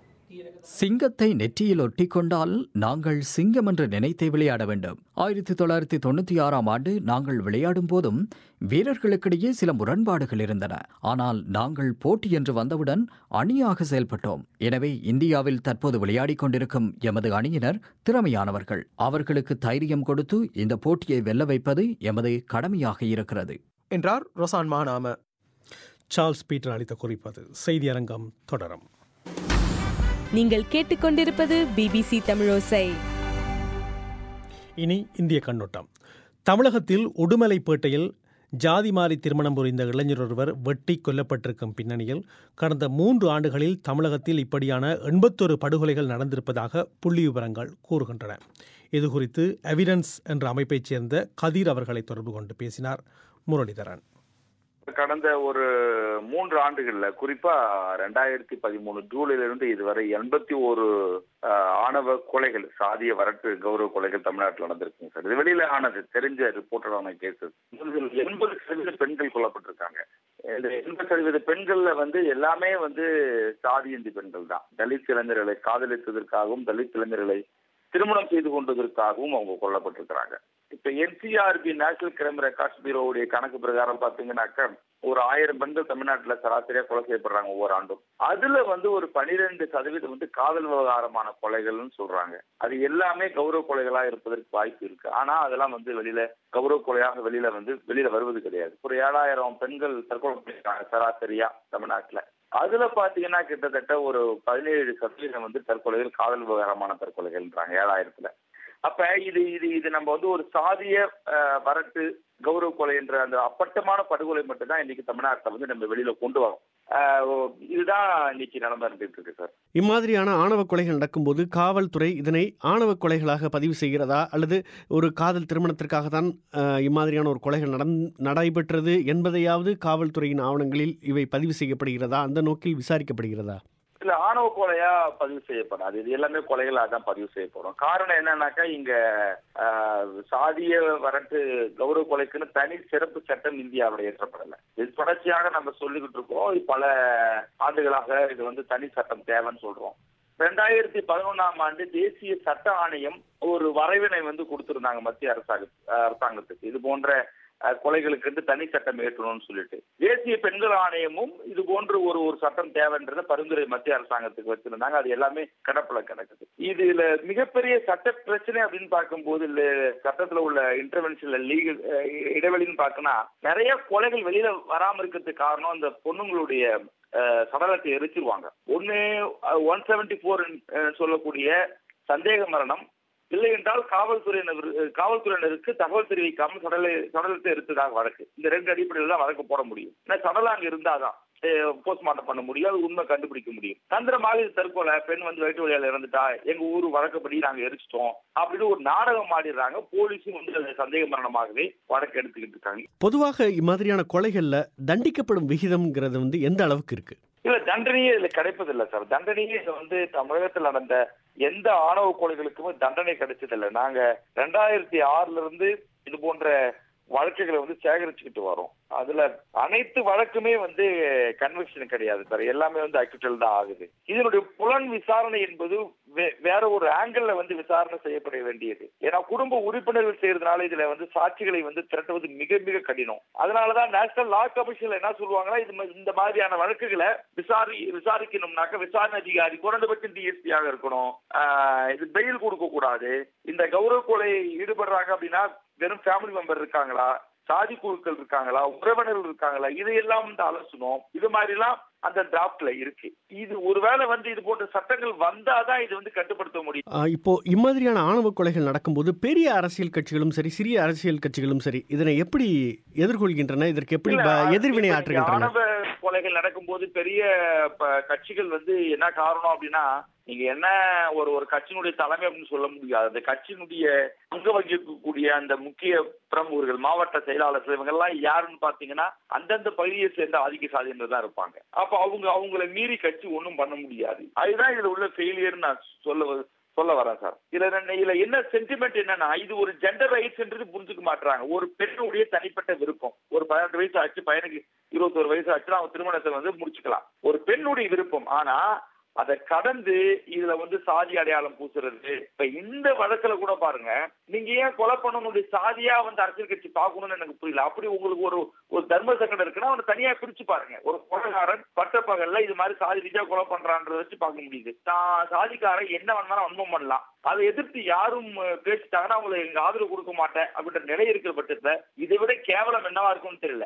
சிங்கத்தை நெற்றியில் ஒட்டி கொண்டால் நாங்கள் சிங்கம் என்று நினைத்தே விளையாட வேண்டும். ஆயிரத்தி தொள்ளாயிரத்தி தொண்ணூத்தி ஆறாம் ஆண்டு நாங்கள் விளையாடும் போதும் வீரர்களுக்கிடையே சில முரண்பாடுகள் இருந்தன. ஆனால் நாங்கள் போட்டி என்று வந்தவுடன் அணியாக செயல்பட்டோம். எனவே இந்தியாவில் தற்போது விளையாடிக் கொண்டிருக்கும் எமது அணியினர் திறமையானவர்கள். அவர்களுக்கு தைரியம் கொடுத்து இந்த போட்டியை வெல்ல வைப்பது எமது கடமையாக இருக்கிறது என்றார் ரொசான் மஹனாம. சார்ல்ஸ் பீட்டர் அளித்த குறிப்பது. செய்தி அரங்கம் தொடரும். நீங்கள் கேட்டுக்கொண்டிருப்பது பிபிசி தமிழோசை. இனி இந்திய கண்ணோட்டம். தமிழகத்தில் உடுமலைப்பேட்டையில் ஜாதி மாறி திருமணம் புரிந்த இளைஞர் ஒருவர் வெட்டி கொல்லப்பட்டிருக்கும் பின்னணியில் கடந்த மூன்று ஆண்டுகளில் தமிழகத்தில் இப்படியான எண்பத்தொரு படுகொலைகள் நடந்திருப்பதாக புள்ளி விவரங்கள் கூறுகின்றன. இதுகுறித்து எவிடன்ஸ் என்ற அமைப்பைச் சேர்ந்த கதிர் அவர்களை தொடர்பு கொண்டு பேசினார் முரளிதரன். கடந்த ஒரு மூன்று ஆண்டுகள்ல குறிப்பா ரெண்டாயிரத்தி பதிமூணு ஜூலைல இருந்து இதுவரை எண்பத்தி ஒரு ஆணவ கொலைகள், சாதிய வரட்டு கௌரவ கொலைகள் தமிழ்நாட்டில் நடந்திருக்குங்க சார். இது வெளியில ஆனது தெரிஞ்ச ரிப்போர்ட்டரான கேசஸ். எண்பது சதவீத பெண்கள் கொல்லப்பட்டிருக்காங்க. இந்த எண்பது சதவீத பெண்கள்ல வந்து எல்லாமே வந்து சாதி இந்தி பெண்கள் தான். தலித் இளைஞர்களை காதலித்ததற்காகவும் தலித் இளைஞர்களை திருமணம் செய்து கொண்டதற்காகவும் அவங்க கொல்லப்பட்டிருக்கிறாங்க. இப்ப என்சிஆர்பி நேஷனல் கிரைம் ரெக்கார்ட்ஸ் பியூரோவுடைய கணக்கு பிரகாரம் பாத்தீங்கன்னாக்க ஒரு ஆயிரம் பெண்கள் தமிழ்நாட்டுல சராசரியா கொலை செய்யப்படுறாங்க ஒவ்வொரு ஆண்டும். அதுல வந்து ஒரு பனிரெண்டு சதவீதம் வந்து காதல் விவகாரமான கொலைகள்னு சொல்றாங்க. அது எல்லாமே கௌரவ கொலைகளா இருப்பதற்கு வாய்ப்பு இருக்கு. ஆனா அதெல்லாம் வந்து வெளியில கௌரவ கொலையாக வெளியில வந்து வெளியில வருவது கிடையாது. ஒரு ஏழாயிரம் பெண்கள் தற்கொலை பண்ணிருக்காங்க சராசரியா தமிழ்நாட்டுல. அதுல பாத்தீங்கன்னா கிட்டத்தட்ட ஒரு பதினேழு சதவீதம் வந்து தற்கொலைகள் காதல் விவகாரமான தற்கொலைகள்ன்றாங்க ஏழாயிரத்துல. அப்ப இது இது இது நம்ம வந்து ஒரு சாதிய வரட்டு கௌரவ கொலை என்ற அந்த அப்பட்டமான படுகொலை மட்டும்தான் இன்னைக்கு தமிழ்நாட்டில் வந்து நம்ம வெளியில கொண்டு வரோம். இதுதான் இன்னைக்கு நிலைமை இருந்துட்டு இருக்கு சார். இம்மாதிரியான ஆணவ கொலைகள் நடக்கும்போது காவல்துறை இதனை ஆணவ கொலைகளாக பதிவு செய்கிறதா அல்லது ஒரு காதல் திருமணத்திற்காக தான் இம்மாதிரியான ஒரு கொலைகள் நட நடைபெற்றது என்பதையாவது காவல்துறையின் ஆவணங்களில் இவை பதிவு செய்யப்படுகிறதா, அந்த நோக்கில் விசாரிக்கப்படுகிறதா? இல்ல, ஆணவ கொலையா பதிவு செய்யப்படாது. இது எல்லாமே கொலைகளாக தான் பதிவு செய்யப்படும். காரணம் என்னன்னாக்கா இங்க சாதிய வரட்டு கௌரவ கொலைக்குன்னு தனி சிறப்பு சட்டம் இந்தியாவில் ஏற்றப்படலை. இது தொடர்ச்சியாக நம்ம சொல்லிக்கிட்டு இருக்கோம். பல ஆண்டுகளாக இது வந்து தனி சட்டம் தேவைன்னு சொல்றோம். ரெண்டாயிரத்தி பதினொன்னாம் ஆண்டு தேசிய சட்ட ஆணையம் ஒரு வரைவினை வந்து கொடுத்திருந்தாங்க மத்திய அரசாங்க அரசாங்கத்துக்கு இது போன்ற கொலைகளுக்கு வந்து தனி சட்டம் ஏற்றணும்னு சொல்லிட்டு. தேசிய பெண்கள் ஆணையமும் இது போன்ற ஒரு ஒரு சட்டம் தேவைன்றத பரிந்துரை மத்திய அரசாங்கத்துக்கு வச்சிருந்தாங்க. அது எல்லாமே கடப்புல கிடக்குது. இதுல மிகப்பெரிய சட்ட பிரச்சனை அப்படின்னு பார்க்கும்போது இல்ல சட்டத்துல உள்ள இன்டர்வென்ஷன்ல லீகல் இடைவெளின்னு பார்க்கணும் நிறைய கொலைகள் வெளியில வராம இருக்கிறதுக்கு காரணம் அந்த பொண்ணுங்களுடைய சடலத்தை எரிச்சிருவாங்க. ஒன்னு ஒன் செவன்டி போர் சொல்லக்கூடிய சந்தேக மரணம், இல்லை என்றால் காவல்துறையினர் காவல்துறையினருக்கு தகவல் தெரிவிக்காமல் சடலை சடலத்தை எடுத்ததாக வழக்கு. இந்த ரெண்டு அடிப்படையில் தான் வழக்கு போட முடியும். சடலம் அங்க இருந்தாதான் போஸ்ட்மார்ட்டம் பண்ண முடியும், அது உண்மை கண்டுபிடிக்க முடியும். தந்திரமாக இது தற்கொலை, பெண் வந்து வயிற்று வழியால இறந்துட்டா, எங்க ஊர் வழக்கப்படி நாங்க எரிச்சிட்டோம் அப்படின்னு ஒரு நாடகம் ஆடிடுறாங்க. போலீஸும் வந்து சந்தேக மரணமாகவே வழக்கு எடுத்துக்கிட்டு இருக்காங்க. பொதுவாக இம்மாதிரியான கொலைகள்ல தண்டிக்கப்படும் விகிதம்ங்கிறது வந்து எந்த அளவுக்கு இருக்கு? இல்ல, தண்டனையே இதுல கிடைப்பதில்லை சார். தண்டனையே இது வந்து தமிழகத்தில் நடந்த எந்த ஆணவ கொலைகளுக்குமே தண்டனை கிடைச்சதில்லை. நாங்க ரெண்டாயிரத்தி ஆறுல இருந்து இது போன்ற வழக்குகளை வந்து சேகரிச்சுக்கிட்டு வரோம். அதுல அனைத்து வழக்குமே வந்து கன்விக்ஷன் கிடையாது சார், எல்லாமே வந்து அக்யூட்டல் தான் ஆகுது. இதனுடைய புலன் விசாரணை என்பது வேற ஒரு ஆங்கிள் வந்து விசாரணை செய்யப்பட வேண்டியது. ஏன்னா குடும்ப உறுப்பினர்கள் செய்யறதுனால இதுல வந்து சாட்சிகளை வந்து திரட்டுவது மிக மிக கடினம். அதனாலதான் நேஷனல் லா கமிஷன்ல என்ன சொல்லுவாங்கன்னா, இது இந்த மாதிரியான வழக்குகளை விசாரி விசாரிக்கணும்னாக்க விசாரணை அதிகாரி குறைந்தபட்சம் டிஎஸ்பியாக இருக்கணும். இது பெயில் கொடுக்க கூடாது. இந்த கௌரவ கொலை ஈடுபடுறாங்க அப்படின்னா வெறும் ஃபேமிலி மெம்பர் இருக்காங்களா, சாதி குழுக்கள் இருக்காங்களா, உறவினர்கள் இருக்காங்களா, இதையெல்லாம் வந்து அலசணும். இது மாதிரி எல்லாம் அந்த டிராப்ட்ல இருக்கு. இது ஒருவேளை வந்து இது போன்ற சட்டங்கள் வந்தாதான் இது வந்து கட்டுப்படுத்த முடியும். இப்போ இம்மாதிரியான ஆணவ கொலைகள் நடக்கும்போது பெரிய அரசியல் கட்சிகளும் சரி, சிறிய அரசியல் கட்சிகளும் சரி, இதனை எப்படி எதிர்கொள்கின்றன? இதற்கு எப்படி எதிர்வினை ஆற்றுகின்றன? ஆணவ கொலைகள் நடக்கும்போது பெரிய கட்சிகள் வந்து என்ன காரணம் அப்படின்னா, நீங்க என்ன ஒரு ஒரு கட்சியினுடைய தலைமை அப்படின்னு சொல்ல முடியாது. அந்த கட்சியினுடைய அங்க வகிக்கக்கூடிய அந்த முக்கிய பிரமுகர்கள், மாவட்ட செயலாளர்கள், இவங்க எல்லாம் யாருன்னு பாத்தீங்கன்னா அந்தந்த பகுதியை சேர்ந்த ஆதிக்க சாதியினர் தான் இருப்பாங்க. அப்ப அவங்க அவங்களை மீறி கட்சி ஒன்றும் பண்ண முடியாது. அதுதான் இதுல உள்ள ஃபெயிலியர் நான் சொல்ல சொல்ல வரேன் சார். இதுல இதுல என்ன சென்டிமெண்ட் என்னன்னா, இது ஒரு ஜெண்டர் ரைட்ஸ்ன்றது புரிஞ்சுக்க மாட்டாங்க. ஒரு பெண்ணுடைய தனிப்பட்ட விருப்பம். ஒரு பதினெட்டு வயசு ஆச்சு, பையனுக்கு இருபத்தோரு வயசு ஆச்சுன்னா அவங்க திருமணத்தை வந்து முடிச்சுக்கலாம். ஒரு பெண்ணுடைய விருப்பம். ஆனா அதை கடந்து இதுல வந்து சாதி அடையாளம் பூசுறது. இப்ப இந்த வழக்குல கூட பாருங்க, நீங்க ஏன் கொலை பண்ணனுடைய சாதியா வந்து அரசியல் கட்சி பார்க்கணும்னு எனக்கு புரியல. அப்படி உங்களுக்கு ஒரு ஒரு தர்ம சங்கடம் இருக்குன்னா அவனை தனியா பிரிச்சு பாருங்க. ஒரு கொலைகாரன் பட்ட பகல்ல இது மாதிரி சாதி ரீதியா கொலை பண்றான்றத வச்சு பார்க்க முடியுது. தான் சாதிக்காரன் என்ன வேணாலும் வன்மம் பண்ணலாம். அதை எதிர்த்து யாரும் பேசிட்டாங்கன்னா அவங்களை எங்க ஆதரவு கொடுக்க மாட்டேன் அப்படின்ற நிலை இருக்கிற பட்சத்துல இதை விட கேவலம் என்னவா இருக்கும்னு தெரியல.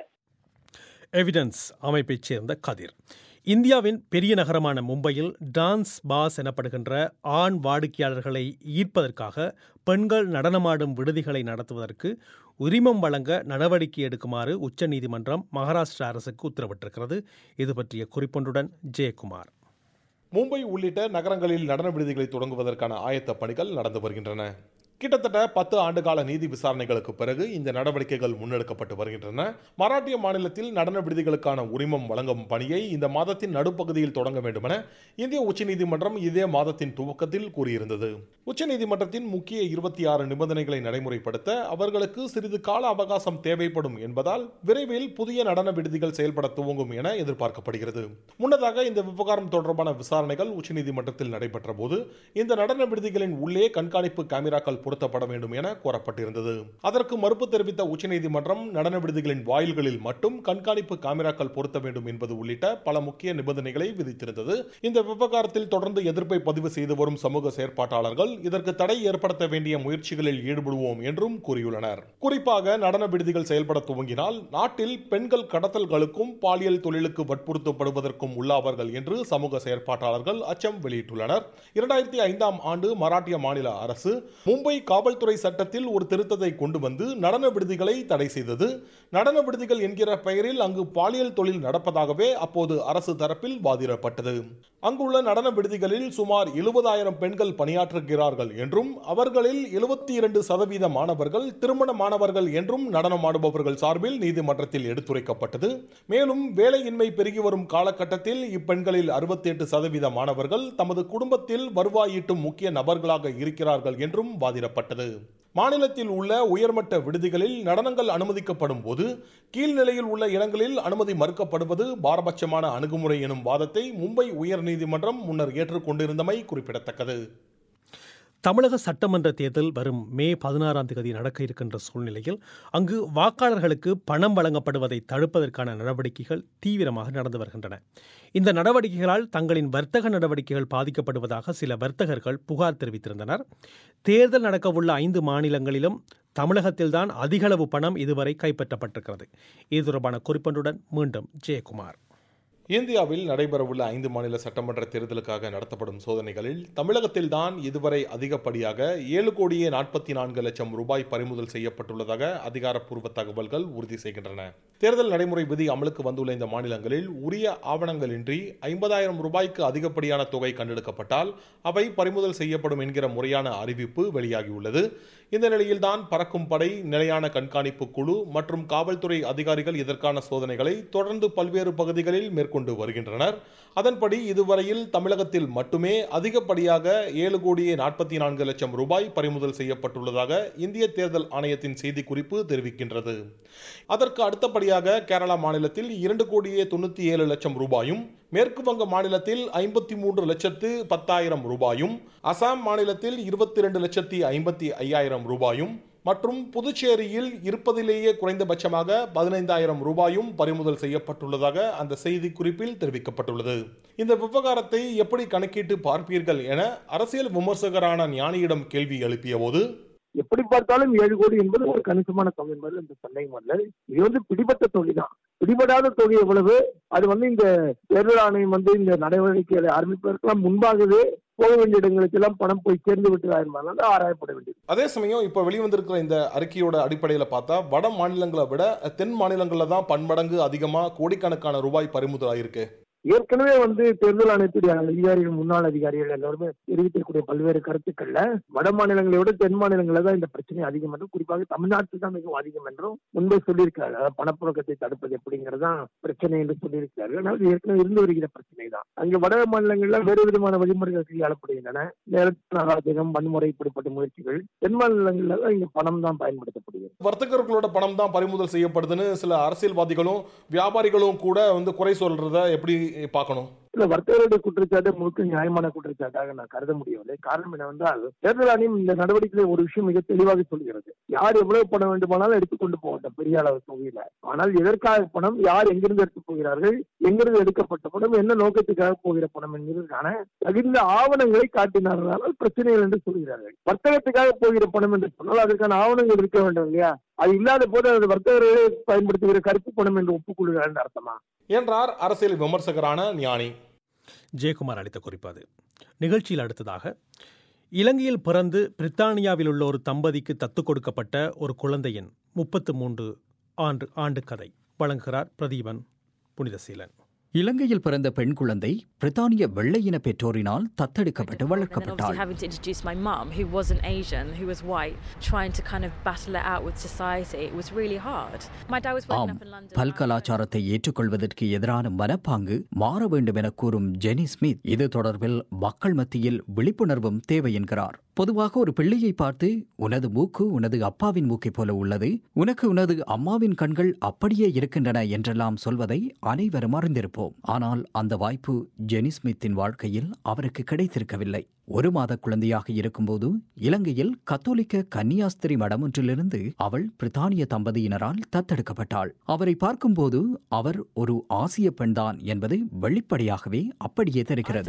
எவிடன்ஸ் அமைப்பைச் சேர்ந்த கதிர். இந்தியாவின் பெரிய நகரமான மும்பையில் டான்ஸ் பாஸ் எனப்படுகின்ற ஆண் வாடிக்கையாளர்களை ஈர்ப்பதற்காக பெண்கள் நடனமாடும் விடுதிகளை நடத்துவதற்கு உரிமம் வழங்க நடவடிக்கை எடுக்குமாறு உச்சநீதிமன்றம் மகாராஷ்டிரா அரசுக்கு உத்தரவிட்டிருக்கிறது. இது பற்றிய குறிப்பொன்றுடன் ஜெயக்குமார். மும்பை உள்ளிட்ட நகரங்களில் நடன விடுதிகளை தொடங்குவதற்கான ஆயத்த பணிகள் நடந்து வருகின்றன. கிட்டத்தட்ட பத்து ஆண்டுகால நீதி விசாரணைகளுக்கு பிறகு இந்த நடவடிக்கைகள் முன்னெடுக்கப்பட்டு வருகின்றன. மராட்டிய மாநிலத்தில் நடன விடுதிகளுக்கான உரிமம் வழங்கும் பணியை இந்த மாதத்தின் நடுப்பகுதியில் தொடங்க வேண்டும் என இந்திய உச்சநீதிமன்றம் இதே மாதத்தின் துவக்கத்தில் கூறியிருந்தது. உச்சநீதிமன்றத்தின் முக்கிய இருபத்தி ஆறு நிபந்தனைகளை நடைமுறைப்படுத்த அவர்களுக்கு சிறிது கால அவகாசம் தேவைப்படும் என்பதால் விரைவில் புதிய நடன விடுதிகள் செயல்பட துவங்கும் என எதிர்பார்க்கப்படுகிறது. முன்னதாக இந்த விவகாரம் தொடர்பான விசாரணைகள் உச்சநீதிமன்றத்தில் நடைபெற்ற போது இந்த நடன விடுதிகளின் உள்ளே கண்காணிப்பு கேமராக்கள் பொருத்தப்பட வேண்டும் என கோரப்பட்டிருந்தது. அதற்கு மறுப்பு தெரிவித்த உச்சநீதிமன்றம் நடன விடுதிகளின் வாயில்களில் மட்டும் கண்காணிப்பு கேமராக்கள் பொருத்த வேண்டும் என்பது உள்ளிட்ட பல முக்கிய நிபந்தனைகளை விதித்திருந்தது. இந்த விவகாரத்தில் தொடர்ந்து எதிர்ப்பை பதிவு செய்து வரும் சமூக செயற்பாட்டாளர்கள் இதற்கு தடை ஏற்படுத்த வேண்டிய முயற்சிகளில் ஈடுபடுவோம் என்றும் கூறியுள்ளனர். குறிப்பாக நடன விடுதிகள் செயல்பட துவங்கினால் நாட்டில் பெண்கள் கடத்தல்களுக்கும் பாலியல் தொழிலுக்கு வற்புறுத்தப்படுவதற்கும் உள்ளாவார்கள் என்று சமூக செயற்பாட்டாளர்கள் அச்சம் வெளியிட்டுள்ளனர். இரண்டாயிரத்தி ஐந்தாம் ஆண்டு மராட்டிய மாநில அரசு மும்பை காவல்துறை சட்டத்தில் ஒரு திருத்தத்தை கொண்டு வந்து நடன விடுதிகளை தடை செய்தது. நடன விடுதிகள் என்கிற பெயரில் அங்கு பாலியல் தொழில் நடப்பதாகவே அப்போது அரசு தரப்பில் வாதிடப்பட்டது. அங்குள்ள நடன விடுதிகளில் சுமார் எழுபதாயிரம் பெண்கள் பணியாற்றுகிறார்கள் என்றும் அவர்களில் எழுபத்தி இரண்டு சதவீத மாணவர்கள் திருமண மாணவர்கள் என்றும் நடனமாடுபவர்கள் சார்பில் நீதிமன்றத்தில் எடுத்துரைக்கப்பட்டது. மேலும் வேலையின்மை பெருகி வரும் காலகட்டத்தில் இப்பெண்களில் அறுபத்தி எட்டு சதவீத மாணவர்கள் தமது குடும்பத்தில் வருவாய் ஈட்டும் முக்கிய நபர்களாக இருக்கிறார்கள் என்றும் வாதிடப்பட்டது. மாநிலத்தில் உள்ள உயர்மட்ட விடுதிகளில் நடனங்கள் அனுமதிக்கப்படும் போது கீழ்நிலையில் உள்ள இடங்களில் அனுமதி மறுக்கப்படுவது பாரபட்சமான அணுகுமுறை எனும் வாதத்தை மும்பை உயர்நீதிமன்றம் முன்னர் ஏற்றுக்கொண்டிருந்தமை குறிப்பிடத்தக்கது. தமிழக சட்டமன்ற தேர்தல் வரும் மே பதினாறாம் தேதி நடக்க இருக்கின்ற சூழ்நிலையில் அங்கு வாக்காளர்களுக்கு பணம் வழங்கப்படுவதை தடுப்பதற்கான நடவடிக்கைகள் தீவிரமாக நடந்து வருகின்றன. இந்த நடவடிக்கைகளால் தங்களின் வர்த்தக நடவடிக்கைகள் பாதிக்கப்படுவதாக சில வர்த்தகர்கள் புகார் தெரிவித்திருந்தனர். தேர்தல் நடக்கவுள்ள ஐந்து மாநிலங்களிலும் தமிழகத்தில்தான் அதிகளவு பணம் இதுவரை கைப்பற்றப்பட்டிருக்கிறது. இது தொடர்பான குறிப்பொன்றுடன் மீண்டும் ஜெயக்குமார். இந்தியாவில் நடைபெறவுள்ள ஐந்து மாநில சட்டமன்ற தேர்தலுக்காக நடத்தப்படும் சோதனைகளில் தமிழகத்தில்தான் இதுவரை அதிகப்படியாக ஏழு கோடியே நாற்பத்தி நான்கு லட்சம் ரூபாய் பறிமுதல் செய்யப்பட்டுள்ளதாக அதிகாரப்பூர்வ தகவல்கள் உறுதி செய்கின்றன. தேர்தல் நடைமுறை விதி அமலுக்கு வந்துள்ள இந்த மாநிலங்களில் உரிய ஆவணங்களின்றி ஐம்பதாயிரம் ரூபாய்க்கு அதிகப்படியான தொகை கண்டெடுக்கப்பட்டால் அவை பறிமுதல் செய்யப்படும் என்கிற முறையான அறிவிப்பு வெளியாகியுள்ளது. இந்த நிலையில்தான் பறக்கும் படை, நிலையான கண்காணிப்பு குழு மற்றும் காவல்துறை அதிகாரிகள் இதற்கான சோதனைகளை தொடர்ந்து பல்வேறு பகுதிகளில் மேற்கொண்டு வருகின்றனர். அதன்படி இதுவரையில் தமிழகத்தில் மட்டுமே அதிகப்படியாக ஏழு கோடியே நாற்பத்தி நான்கு லட்சம் ரூபாய் பறிமுதல் செய்யப்பட்டுள்ளதாக இந்திய தேர்தல் ஆணையத்தின் செய்திக்குறிப்பு தெரிவிக்கின்றது. அதற்கு அடுத்தபடியாக கேரளா மாநிலத்தில் இரண்டு கோடியே தொண்ணூத்தி ஏழு லட்சம் ரூபாயும், மேற்கு வங்க மாநிலத்தில் ஐம்பத்தி மூன்று லட்சத்து பத்தாயிரம் ரூபாயும், அசாம் மாநிலத்தில் இருபத்தி இரண்டு லட்சத்தி ஐம்பத்தி ஐயாயிரம் ரூபாயும் மற்றும் புதுச்சேரியில் இருப்பதிலேயே குறைந்தபட்சமாக பதினைந்தாயிரம் ரூபாயும் பறிமுதல் செய்யப்பட்டுள்ளதாக அந்த செய்தி குறிப்பில் தெரிவிக்கப்பட்டுள்ளது. இந்த விவகாரத்தை எப்படி கணக்கிட்டு பார்ப்பீர்கள் என அரசியல் விமர்சகரான ஞானியிடம் கேள்வி எழுப்பிய போது, எப்படி பார்த்தாலும் ஏழு கோடி என்பது ஒரு கணிசமான தொகை என்பது இந்த சந்தேகம் அல்ல. இது வந்து பிடிபட்ட தொகை தான். பிடிபடாத தொகை எவ்வளவு, அது வந்து இந்த தேர்தல் ஆணையம் வந்து இந்த நடவடிக்கைகளை ஆரம்பிப்பதற்கெல்லாம் முன்பாகவே போக வேண்டிய இடங்களுக்கு எல்லாம் பணம் போய் சேர்ந்து விட்டதா என்பதால் ஆராயப்பட வேண்டியது. அதே சமயம் இப்ப வெளிவந்திருக்கிற இந்த அறிக்கையோட அடிப்படையில் பார்த்தா வட மாநிலங்களை விட தென் மாநிலங்கள்ல தான் பன்மடங்கு அதிகமா கோடிக்கணக்கான ரூபாய் பறிமுதல் ஆயிருக்கு. ஏற்கனவே வந்து தேர்தல் ஆணையத்துடைய அதிகாரிகள், முன்னாள் அதிகாரிகள் எல்லாருமே தெரிவிக்கக்கூடிய பல்வேறு கருத்துக்கள்ல வட மாநிலங்களை விட தென் மாநிலங்கள தான் இந்த பிரச்சனை அதிகம் என்றும், குறிப்பாக தமிழ்நாட்டில் தான் மிகவும் அதிகம் என்றும் முன்பே சொல்லியிருக்காங்க. பணப்புழக்கத்தை தடுப்பது எப்படிங்கிறதான் பிரச்சனை என்று சொல்லியிருக்கிறார்கள். ஆனால் ஏற்கனவே இருந்து வருகிற பிரச்சனை தான். அங்கு வட மாநிலங்கள்ல வேறு விதமான வழிமுறைகள் கையாளப்படுகின்றன. நேரத்தின் அராஜகம், வன்முறை, இப்படிப்பட்ட முயற்சிகள். தென் மாநிலங்கள்ல தான் இங்க பணம் தான் பயன்படுத்தப்படுகிறது. வர்த்தகர்களோட பணம் தான் பறிமுதல் செய்யப்படுதுன்னு சில அரசியல்வாதிகளும் வியாபாரிகளும் கூட வந்து குறை சொல்றத எப்படி பார்க்கணும்? இல்ல, வர்த்தகருடைய குற்றச்சாட்டு முழுக்க நியாயமான குற்றச்சாட்டாக நான் கருத முடியவில்லை. காரணம் என்னவென்றால் தேர்தல் ஆணையம் இந்த நடவடிக்கையில் ஒரு விஷயம் மிக தெளிவாக சொல்கிறது. யார் எவ்வளவு பணம் வேண்டுமானாலும் எடுத்துக்கொண்டு போகட்டும் பெரிய அளவு தொகையில. ஆனால் எதற்காக பணம், யார் எங்கிருந்து எடுத்துப் போகிறார்கள், எங்கிருந்து எடுக்கப்பட்ட பணம், என்ன நோக்கத்துக்காக போகிற பணம் என்கிறதுக்கான தகுந்த ஆவணங்களை காட்டினார்கள் பிரச்சனைகள் என்று சொல்கிறார்கள். வர்த்தகத்துக்காக போகிற பணம் என்று சொன்னால் அதற்கான ஆவணங்கள் இருக்க வேண்டும் இல்லையா? அது இல்லாத போது அது வர்த்தகர்களே பயன்படுத்துகிற கருப்பு பணம் என்று ஒப்புக்கொள்கிறார் அர்த்தமா என்றார் அரசியல் விமர்சகரான ஞானி. ஜெயக்குமார் அளித்த குறிப்பாது. நிகழ்ச்சியில் அடுத்ததாக, இலங்கையில் பிறந்து பிரித்தானியாவில் உள்ள ஒரு தம்பதிக்கு தத்து கொடுக்கப்பட்ட ஒரு குழந்தையின் முப்பத்து மூன்று ஆண்டு ஆண்டு கதை வழங்குகிறார் பிரதீபன் புனிதசீலன். இலங்கையில் பிறந்த பெண் குழந்தை பிரித்தானிய வெள்ளையின பெற்றோரினால் தத்தெடுக்கப்பட்டு வளர்க்கப்பட்டாள். Having to introduce my mum, who wasn't Asian, who was white, trying to kind of battle it out with society. It was really hard. My dad was working up in London. பல்கலாச்சாரத்தை ஏற்றுக்கொள்வதற்கு எதிரான மனப்பாங்கு மாற வேண்டும் என கூறும் Jenny Smith இது தொடர்பில் மக்கள் மத்தியில் விழிப்புணர்வும் தேவை என்கிறார். பொதுவாக ஒரு பிள்ளையை பார்த்து, உனது மூக்கு உனது அப்பாவின் மூக்கை போல உள்ளது, உனக்கு உனது அம்மாவின் கண்கள் அப்படியே இருக்கின்றன என்றெல்லாம் சொல்வதை அனைவரும் அறிந்திருப்போம். ஆனால் அந்த வாய்ப்பு ஜெனி ஸ்மித்தின் வாழ்க்கையில் அவருக்கு கிடைத்திருக்கவில்லை. ஒரு மாத குழந்தையாக இருக்கும்போது இலங்கையில் கத்தோலிக்க கன்னியாஸ்திரி மடம் ஒன்றிலிருந்து அவள் பிரித்தானிய தம்பதியினரால் தத்தெடுக்கப்பட்டாள். அவரை பார்க்கும்போது அவர் ஒரு ஆசிய பெண்தான் என்பது வெளிப்படையாகவே அப்படியே தெரிகிறது.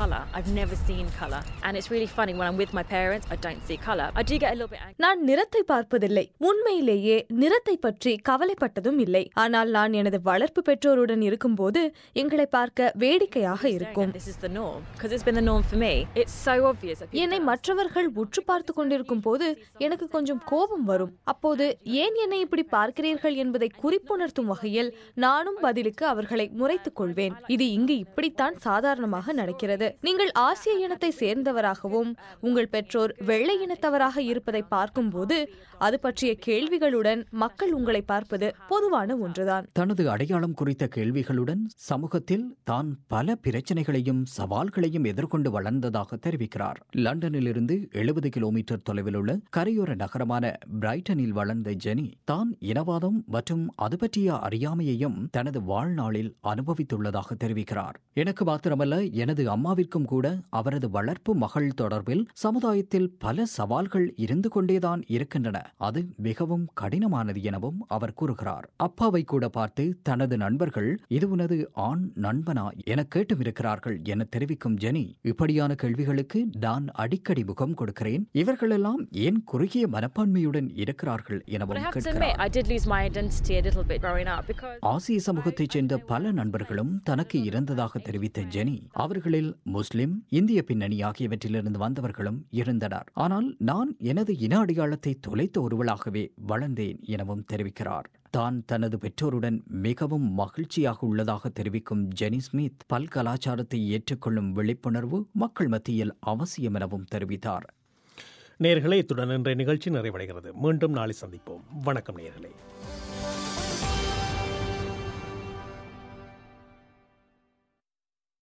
நான் நிறத்தை பார்ப்பதில்லை. உண்மையிலேயே நிறத்தை பற்றி கவலைப்பட்டதும் இல்லை. ஆனால் நான் எனது வளர்ப்பு பெற்றோருடன் இருக்கும்போது எங்களை பார்க்க வேடிக்கையாக இருக்கும். என்னை மற்றவர்கள் உற்று பார்த்து கொண்டிருக்கும் போது எனக்கு கொஞ்சம் கோபம் வரும். அப்போது ஏன் என்னை இப்படி பார்க்கிறீர்கள் என்பதை குறிப்புணர்த்தும் வகையில் நானும் பதிலுக்கு அவர்களை முறைத்துக் கொள்வேன். இது இங்கு இப்படித்தான் சாதாரணமாக நடக்கிறது. நீங்கள் ஆசிய இனத்தை சேர்ந்தவராகவும் உங்கள் பெற்றோர் வெள்ளை இனத்தவராக இருப்பதை பார்க்கும் போது அது பற்றிய கேள்விகளுடன் மக்கள் உங்களை பார்ப்பது பொதுவான ஒன்றுதான். தனது அடையாளம் குறித்த கேள்விகளுடன் சமூகத்தில் தான் பல பிரச்சனைகளையும் சவால்களையும் எதிர்கொண்டு வளர்ந்ததாக தெரிவிக்கிறார். லண்டனில் இருந்து எழுபது கிலோமீட்டர் தொலைவில் உள்ள கரையோர நகரமான பிரைட்டனில் வளர்ந்த ஜெனி தான் இனவாதம் மற்றும் அது பற்றிய அறியாமையையும் தனது வாழ்நாளில் அனுபவித்துள்ளதாக தெரிவிக்கிறார். எனக்கு மாத்திரமல்ல, எனது அம்மாவிற்கும் கூட அவரது வளர்ப்பு மகள் தொடர்பில் சமுதாயத்தில் பல சவால்கள் இருந்து கொண்டேதான் இருக்கின்றன. அது மிகவும் கடினமானது எனவும் அவர் கூறுகிறார். அப்பாவை கூட பார்த்து தனது நண்பர்கள் இது உனது ஆண் நண்பனா என கேட்டும் இருக்கிறார்கள் என தெரிவிக்கும் ஜெனி இப்படியான கேள்விகளை கேள்விகளுக்கு நான் அடிக்கடி முகம் கொடுக்கிறேன். இவர்களெல்லாம் ஏன் குறுகிய மனப்பான்மையுடன் இருக்கிறார்கள் எனவும் கேட்கிறார். ஆசிய சமூகத்தைச் சேர்ந்த பல நண்பர்களும் தனக்கு இருந்ததாக தெரிவித்த ஜெனி, அவர்களில் முஸ்லிம், இந்திய பின்னணி ஆகியவற்றிலிருந்து வந்தவர்களும் இருந்தனர். ஆனால் நான் எனது இன அடையாளத்தை தொலைத்த ஒருவளாகவே வளர்ந்தேன் எனவும் தெரிவிக்கிறார். தான் தனது பெற்றோருடன் மிகவும் மகிழ்ச்சியாக உள்ளதாக தெரிவிக்கும் ஜெனி ஸ்மித், பல் கலாச்சாரத்தை ஏற்றுக்கொள்ளும் விழிப்புணர்வு மக்கள் மத்தியில் அவசியம் எனவும் தெரிவித்தார். நேயர்களே, இத்துடன் இன்றைய நிகழ்ச்சி நிறைவடைகிறது. மீண்டும் நாளை சந்திப்போம். வணக்கம் நேயர்களே.